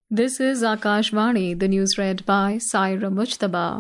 This is Akashvani, the news read by Saira Mujtaba.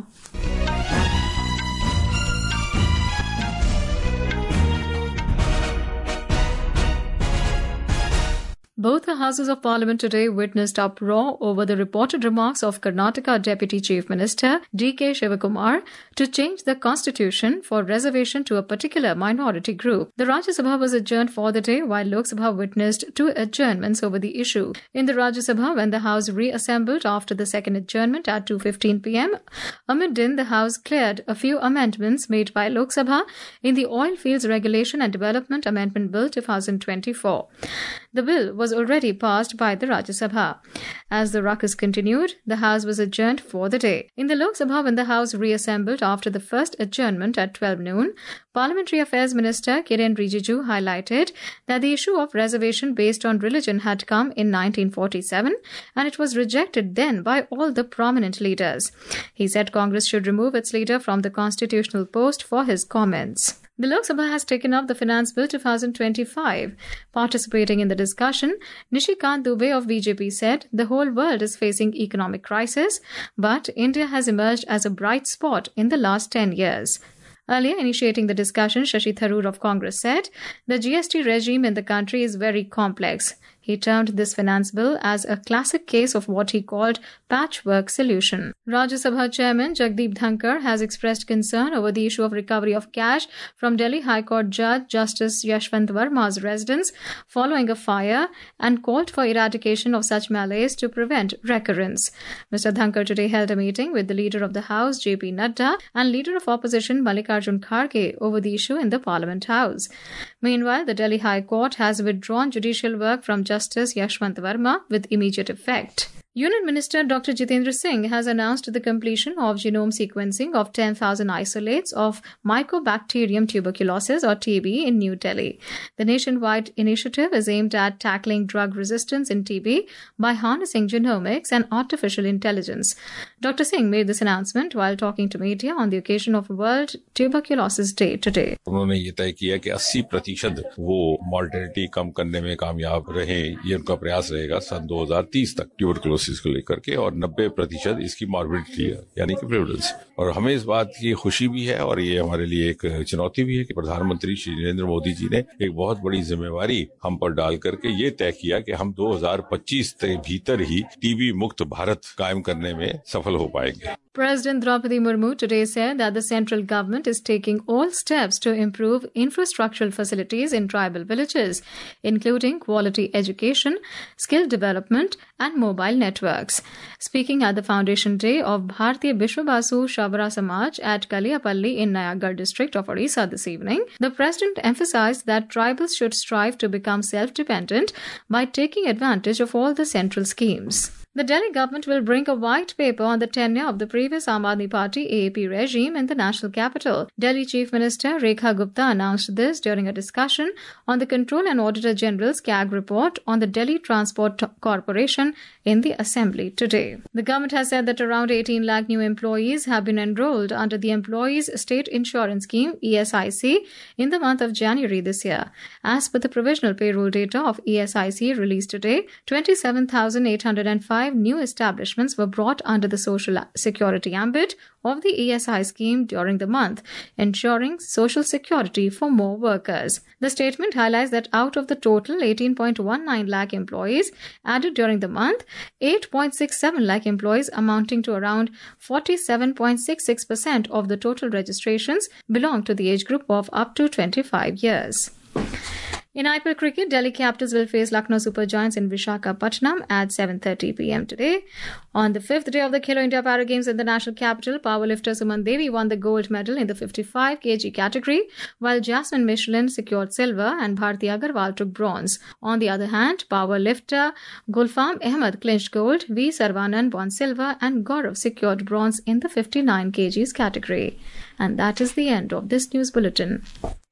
Both the Houses of Parliament today witnessed uproar over the reported remarks of Karnataka Deputy Chief Minister D.K. Shivakumar to change the constitution for reservation to a particular minority group. The Rajya Sabha was adjourned for the day, while Lok Sabha witnessed two adjournments over the issue. In the Rajya Sabha, when the House reassembled after the second adjournment at 2:15 p.m, amid din, the House cleared a few amendments made by Lok Sabha in the Oil Fields Regulation and Development Amendment Bill 2024. The bill was already passed by the Rajya Sabha. As the ruckus continued, the House was adjourned for the day. In the Lok Sabha, when the House reassembled after the first adjournment at 12 noon, Parliamentary Affairs Minister Kiren Rijiju highlighted that the issue of reservation based on religion had come in 1947 and it was rejected then by all the prominent leaders. He said Congress should remove its leader from the constitutional post for his comments. The Lok Sabha has taken up the Finance Bill 2025. Participating in the discussion, Nishikant Dubey of BJP said the whole world is facing economic crisis, but India has emerged as a bright spot in the last 10 years. Earlier, initiating the discussion, Shashi Tharoor of Congress said the GST regime in the country is very complex. He termed this finance bill as a classic case of what he called patchwork solution. Rajya Sabha Chairman Jagdeep Dhankar has expressed concern over the issue of recovery of cash from Delhi High Court Judge Justice Yashwant Verma's residence following a fire and called for eradication of such malaise to prevent recurrence. Mr. Dhankar today held a meeting with the Leader of the House, J.P. Nadda, and Leader of Opposition, Mallikarjun Kharge, over the issue in the Parliament House. Meanwhile, the Delhi High Court has withdrawn judicial work from Justice Yashwant Verma with immediate effect. Union Minister Dr. Jitendra Singh has announced the completion of genome sequencing of 10,000 isolates of Mycobacterium tuberculosis or TB in New Delhi. The nationwide initiative is aimed at tackling drug resistance in TB by harnessing genomics and artificial intelligence. Dr. Singh made this announcement while talking to media on the occasion of World Tuberculosis Day today. उन्होंने ये तय किया कि 80% वो mortality कम करने में कामयाब रहे, ये उनका प्रयास रहेगा सन 2030 तक ट्यूबरकुलोसिस को लेकर के, और 90% इसकी मॉर्बिडिटी है यानी कि प्रेवलेंस। और हमें इस बात की खुशी भी है और ये हमारे लिए एक चुनौती भी है कि प्रधानमंत्री श्री नरेंद्र मोदी जी ने एक बहुत बड़ी जिम्मेवारी हम पर डाल करके ये तय किया कि हम 2025 के भीतर ही टीबी मुक्त भारत कायम करने में सफल हो पाएंगे। President Draupadi Murmu today said that the central government is taking all steps to improve infrastructural facilities in tribal villages, including quality education, skill development, and mobile networks. Speaking at the foundation day of Bharatiya Vishwabasu Shavara Samaj at Kaliyapalli in Nayagarh district of Odisha this evening, the president emphasized that tribals should strive to become self-dependent by taking advantage of all the central schemes. The Delhi government will bring a white paper on the tenure of the previous Aam Aadmi Party AAP regime in the national capital. Delhi Chief Minister Rekha Gupta announced this during a discussion on the Control and Auditor General's CAG report on the Delhi Transport Corporation in the Assembly today. The government has said that around 18 lakh new employees have been enrolled under the Employees State Insurance Scheme ESIC in the month of January this year. As per the provisional payroll data of ESIC released today, 27,805 new establishments were brought under the Social Security ambit of the ESI scheme during the month, ensuring social security for more workers. The statement highlights that out of the total 18.19 lakh employees added during the month, 8.67 lakh employees amounting to around 47.66% of the total registrations belong to the age group of up to 25 years. In IPL cricket, Delhi Capitals will face Lucknow Super Giants in Visakhapatnam at 7:30 p.m. today. On the fifth day of the Khelo India Para Games in the national capital, powerlifter Suman Devi won the gold medal in the 55 kg category, while Jasmine Michelin secured silver and Bharti Agarwal took bronze. On the other hand, powerlifter Gulfam Ahmed clinched gold, V. Sarvanan won silver, and Gaurav secured bronze in the 59 kgs category. And that is the end of this news bulletin.